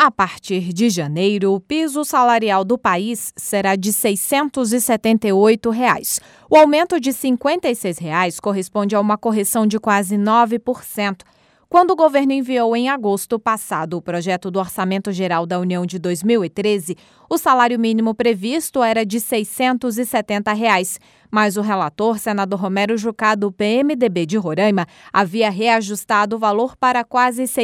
A partir de janeiro, o piso salarial do país será de R$ 678. O aumento de R$ 56 corresponde a uma correção de quase 9%. Quando o governo enviou em agosto passado o projeto do Orçamento Geral da União de 2013, o salário mínimo previsto era de R$ 670, mas o relator, senador Romero Jucá, do PMDB de Roraima, havia reajustado o valor para quase R$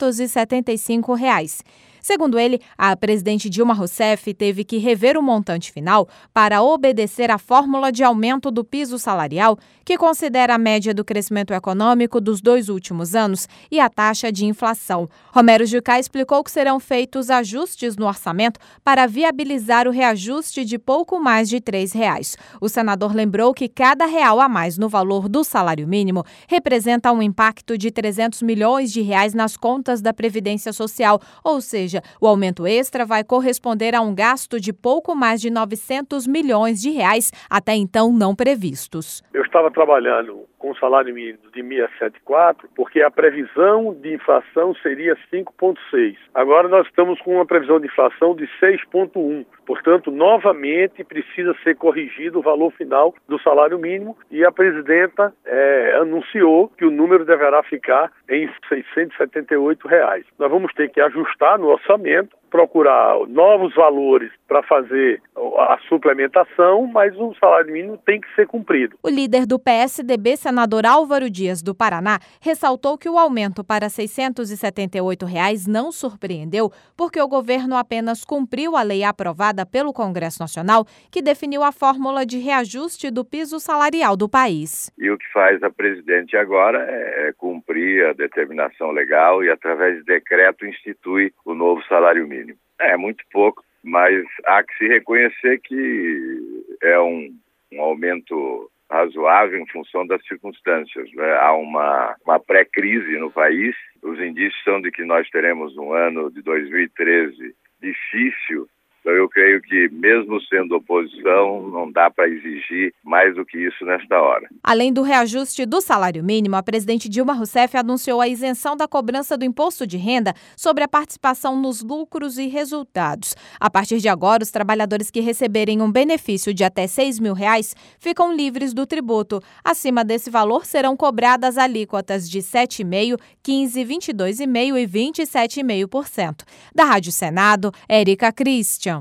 675. Segundo ele, a presidente Dilma Rousseff teve que rever o montante final para obedecer à fórmula de aumento do piso salarial, que considera a média do crescimento econômico dos 2 últimos anos e a taxa de inflação. Romero Jucá explicou que serão feitos ajustes no orçamento para viabilizar o reajuste de pouco mais de R$ 3. O senador lembrou que cada real a mais no valor do salário mínimo representa um impacto de R$ 300 milhões nas contas da Previdência Social, ou seja, o aumento extra vai corresponder a um gasto de pouco mais de R$ 900 milhões até então não previstos. Eu estava trabalhando com salário mínimo de 674, porque a previsão de inflação seria 5,6. Agora nós estamos com uma previsão de inflação de 6,1. Portanto, novamente precisa ser corrigido o valor final do salário mínimo e a presidenta anunciou que o número deverá ficar em R$ 678. Nós vamos ter que ajustar no orçamento, procurar novos valores para fazer a suplementação, mas o salário mínimo tem que ser cumprido. O líder do PSDB, senador Álvaro Dias, do Paraná, ressaltou que o aumento para R$ 678 não surpreendeu, porque o governo apenas cumpriu a lei aprovada pelo Congresso Nacional, que definiu a fórmula de reajuste do piso salarial do país. E o que faz a presidente agora é cumprir a determinação legal e, através de decreto, institui o novo salário mínimo. É muito pouco, mas há que se reconhecer que é um aumento razoável em função das circunstâncias, né? Há uma pré-crise no país, os indícios são de que nós teremos um ano de 2013 difícil. Então eu creio que, mesmo sendo oposição, não dá para exigir mais do que isso nesta hora. Além do reajuste do salário mínimo, a presidente Dilma Rousseff anunciou a isenção da cobrança do imposto de renda sobre a participação nos lucros e resultados. A partir de agora, os trabalhadores que receberem um benefício de até R$ 6 mil ficam livres do tributo. Acima desse valor, serão cobradas alíquotas de 7,5%, 15%, 22,5% e 27,5%. Da Rádio Senado, Érica Christian.